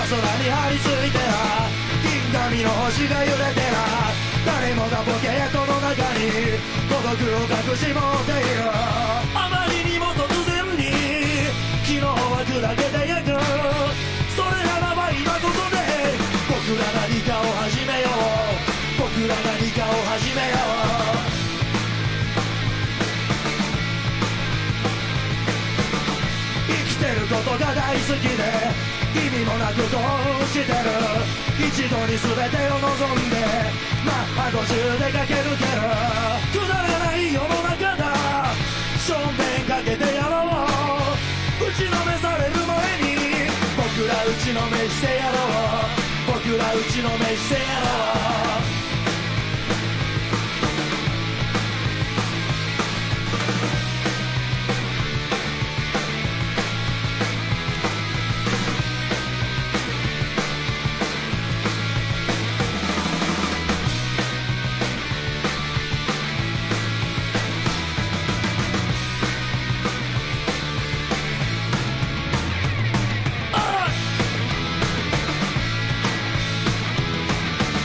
空に張り付いてな、銀紙の星が揺れてな、誰もがポケットの中に孤独を隠し持っている。あまりにも突然に昨日は砕けてゆく。それならば今ここで僕ら何かを始めよう、僕ら何かを始めよう。生きてることが大好きで意味もなくこうしてる。一度に全てを望んでマッハ50で駆け抜ける。くだらない世の中だ、正面かけてやろう。打ちのめされる前に僕ら打ちのめしてやろう、僕ら打ちのめしてやろう。